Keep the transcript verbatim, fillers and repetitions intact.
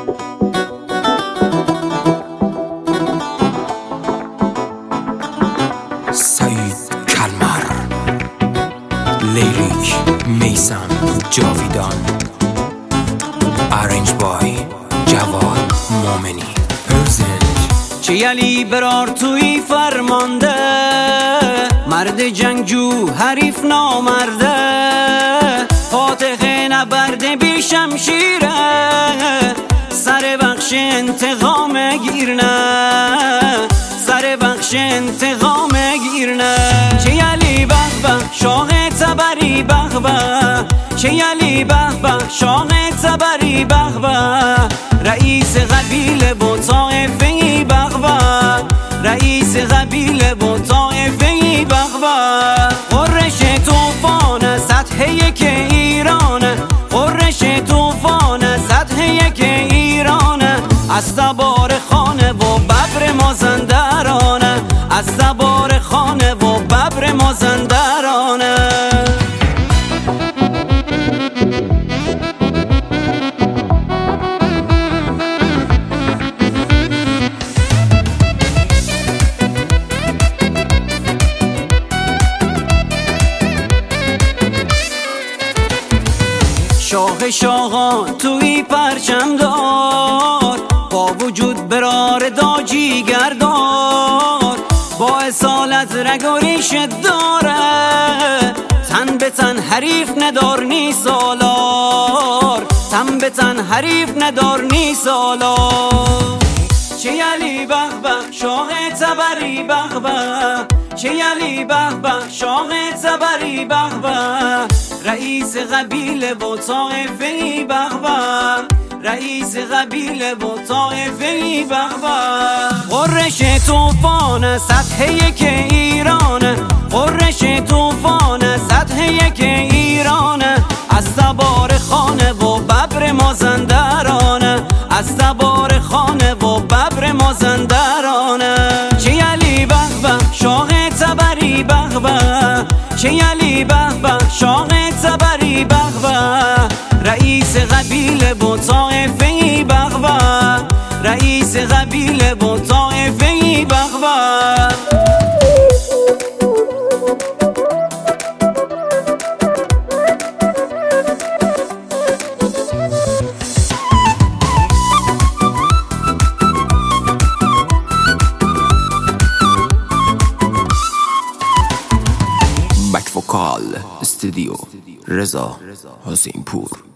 سعید کلمر، لیریک میثم جاویدان، ارنج بای جواد مومنی. پرزنت چه علی برار توی فرمانده، مرد جنگجو حریف نامرده، فاتح نبرده بی شمشیره، سر بخش انتقام گیرنه، سر بخش انتقام گیرنه. چه علی به به شاه تبری به به، چه علی به به شاه تبری به به، رئیس قبیله و طایفه به به، رئیس قبیله و طایفه به به. قرش طوفان سطح یک ایرانه، قرش طوفان سطح یک ایرانه، از تبار خانه و ببر مازندرانه، از تبار خانه و ببر مازندرانه. شاه شاهان توی پرچم دار، با وجود برار داجی گردار، با اصالت رگ و ریشه داره، تن به تن حریف ندار نی سالار، تن به تن حریف ندار نی سالار. چه علی به به شاه تبری به به، چه علی به به شاه تبری به به، رئیس قبیله و طایفه به به، رئیس قبیله و طایفه به به. قرش طوفان سطح یک ایرانه، قرش طوفان سطح یک ایرانه، از تبار خانه و ببر مازندرانه، از تبار خانه و ببر مازندرانه. چه علی به به شاه تبری به به، چه علی به به شاه تبری به به، رئیس قبیله و طایفه به به، رئیس قبیله و طایفه به به. بک وکال استودیو رضا حسین پور.